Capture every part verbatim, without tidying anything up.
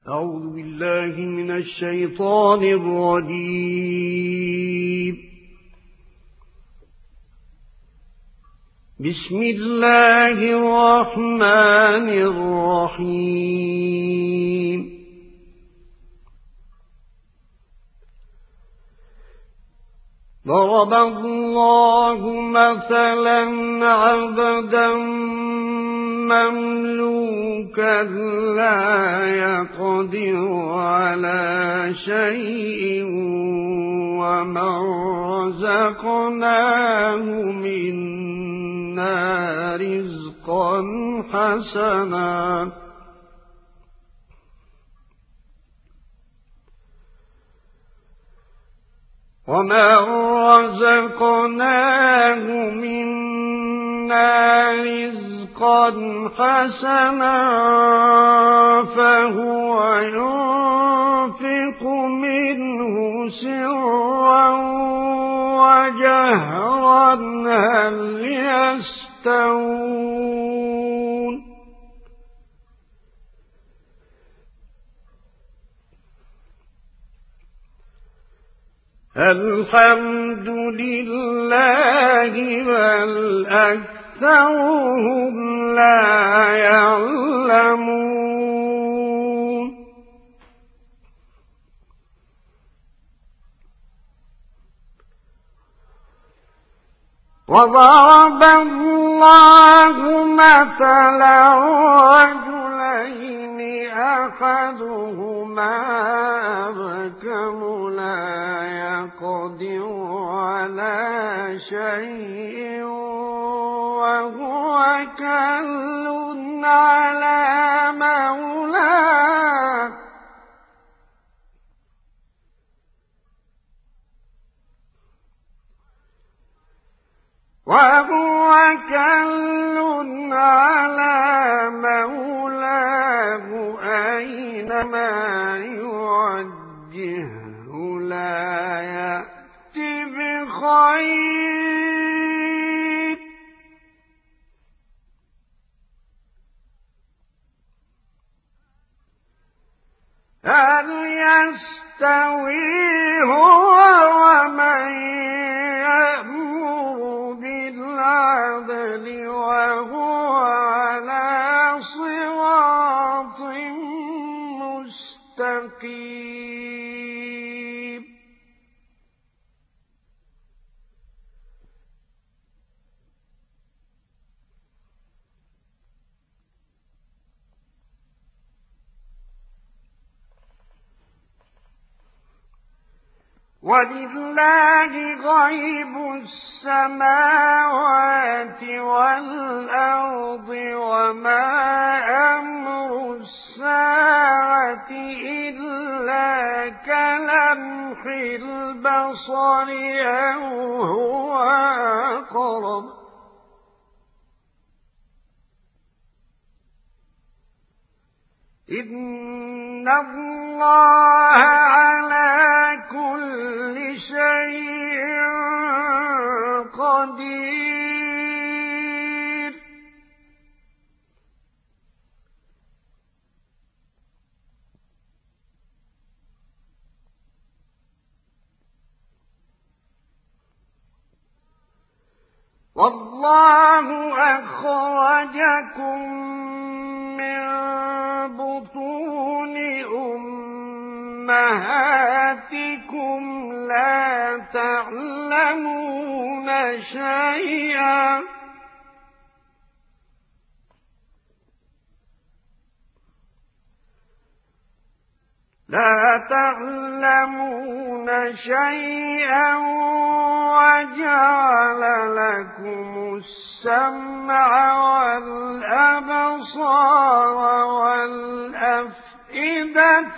أعوذ بالله من الشيطان الرجيم. بسم الله الرحمن الرحيم. ضرب الله مثلا عبدا مملوكا لا يقدر على شيء ومن رزقناه منا رزقا حسنا ومن رزقناه منا رزقا حسنا فهو ينفق منه سرا وجهرا هل يستوون الحمد لله بل أكثرهم لا يعلمون وضرب الله مثلا رجلين أحدهما أبكم لا يقدر على شيء وهو كل على مولاه وهو كل على مولاه أينما يوجهه لا يأتي بخير هل يستوي هو ومن يأمر بالعدل وهو على صراط مستقيم ولله غيب السماوات والأرض وما أمر الساعة إلا كلمح البصر أو هو أقرب إن الله على كل شيء قدير والله أخرجكم من بطون أمهاتكم لا تعلمون شيئا لا تعلمون شيئا وجعل لكم السمع والأبصار والأفئدة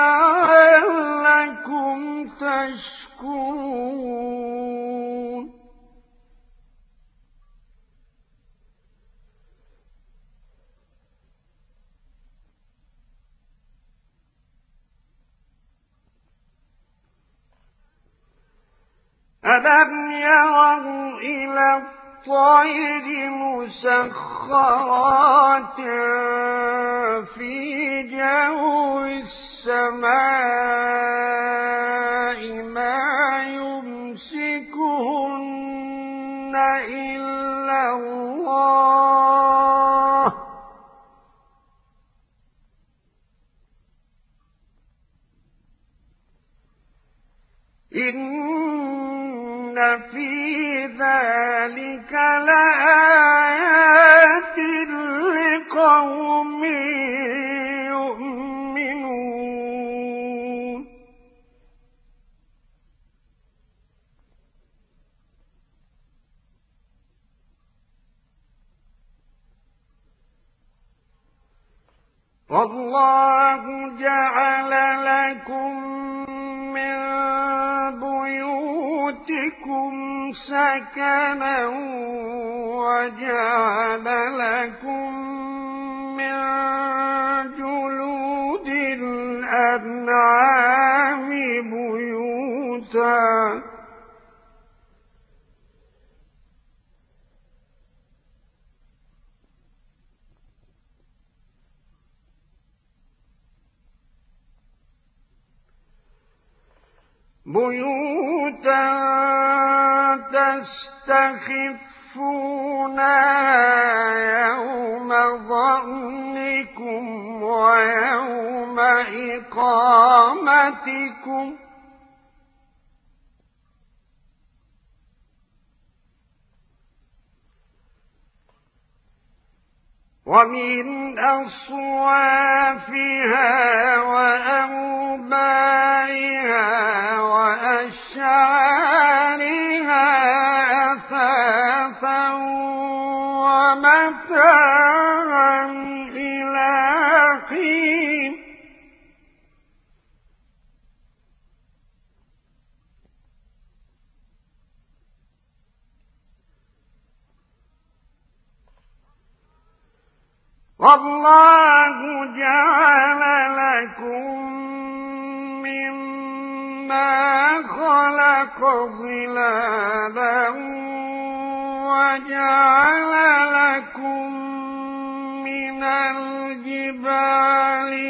لعلكم تشكرون ألم يروا إلى الطير مسخرات في جو السماء ما يمسكهن إلا الله إن في ذلك لآيات لقوم يؤمنون والله جعل لكم من بيوتكم سكنا وجعل لكم من جلود الأنعام بيوتا بيوتا تستخفونها يوم ظعنكم ويوم إقامتكم ومن أصوافها وأوبارها وأشعارها أثاثا ومتاعا إلى حين والله جعل لكم مما خلق ظلالا وجعل لكم من الجبال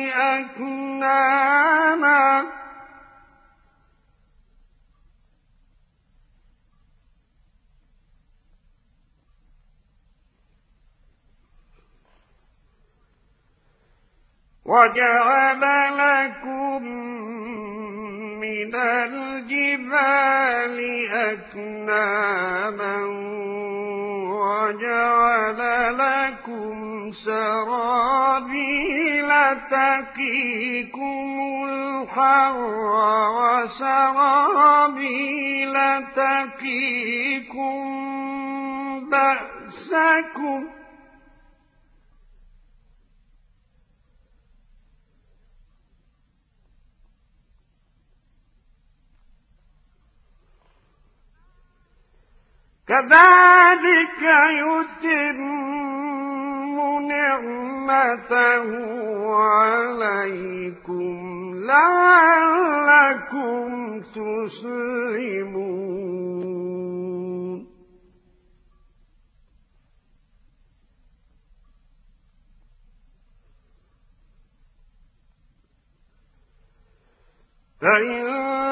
أكنانا وجعل لكم من الجبال أكنانا وجعل لكم سرابيل تقيكم الحر وسرابيل تقيكم بأسكم كذلك يتم نعمته عليكم لعلكم تسلمون فإن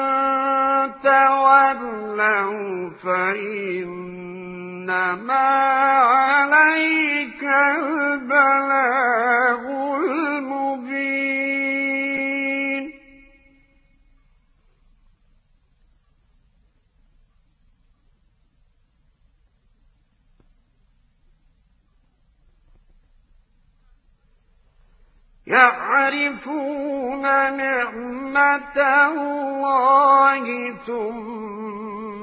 تولوا فإنما عليك البلاغ المبين يعرفون نعمة الله ثم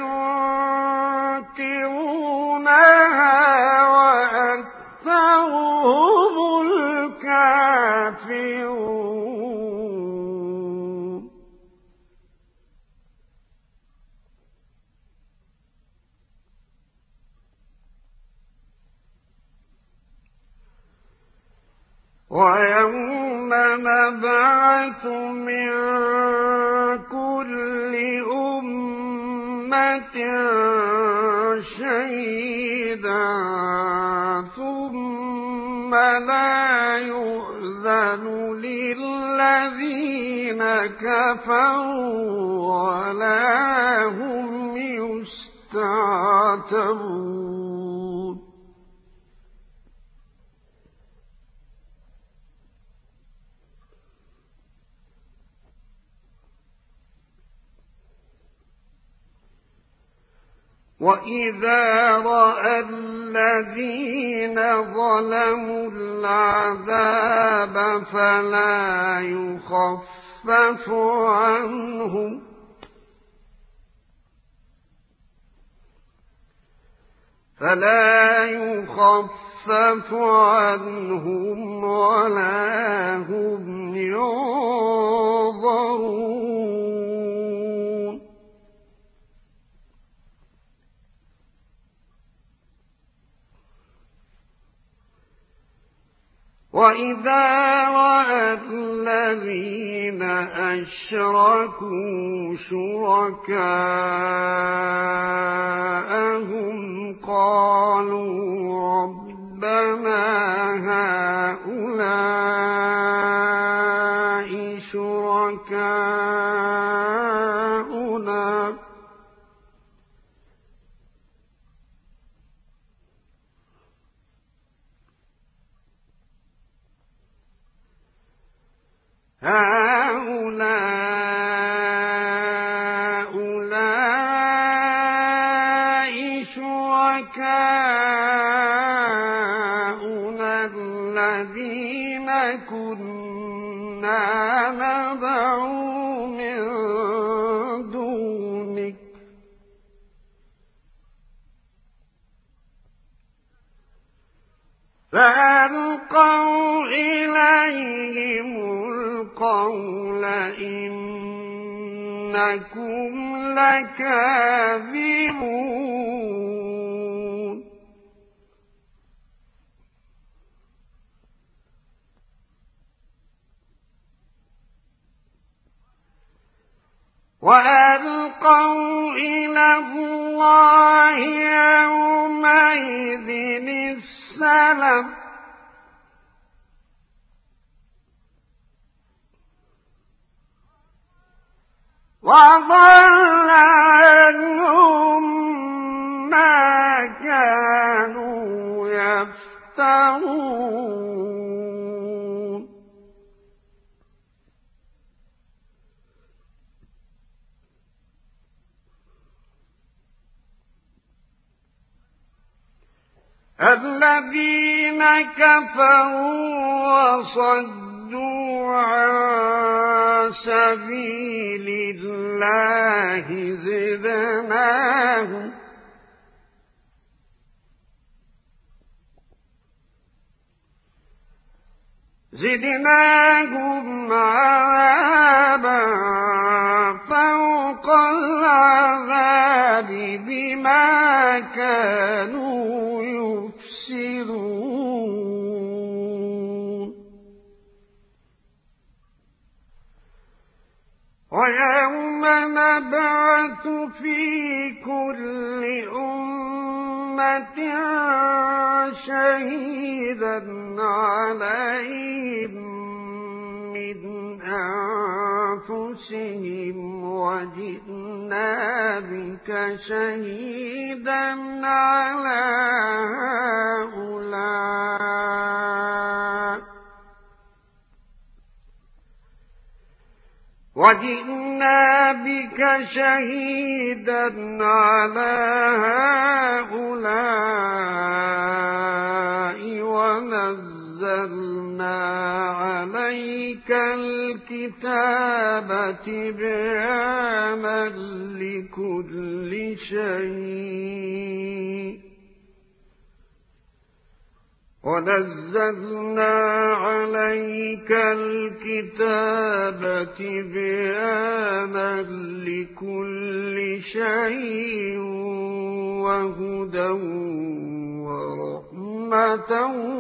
ينكرونها وأكثرهم الكافرون ويوم نبعث من كل أمة شهيدا ثم لا يؤذن يؤذن للذين كفروا ولا هم يستعتبون وَإِذَا رَأَى الَّذِينَ ظَلَمُوا الْعَذَابَ فَلَا يُخَفَّفُ عَنْهُمْ فَلَا يُخَفَّفُ عَنْهُمْ وَلَا هُمْ يُنظَرُونَ وَإِذَا رَأَى الَّذِينَ أَشْرَكُوا شُرَكَاءَهُمْ قَالُوا رَبَّنَا هَؤُلَاءِ شُرَكَاؤُنَا هؤلاء شركاؤنا الذين كنا ندعو من دونك فألقوا إليهم القول إنكم لكاذبون وألقوا إلى الله يومئذ السلام وضل عنهم ما كانوا يفترون الذين كفروا وصدوا عن سبيل الله زدناهم زدناهم عذابا فوق العذاب بما كانوا يفسدون ويوم نبعث في كل أمة شهيدا عليهم من أنفسهم وجئنا بك شهيدا على هؤلاء وجئنا بك شهيدا على هؤلاء ونزلنا عليك الكتاب تبيانا لكل شيء ونزلنا عليك الكتاب تبيانا لكل شيء وهدى ورحمة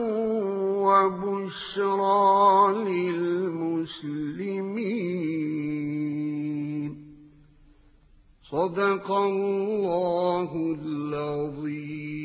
وبشرى للمسلمين صدق الله العظيم.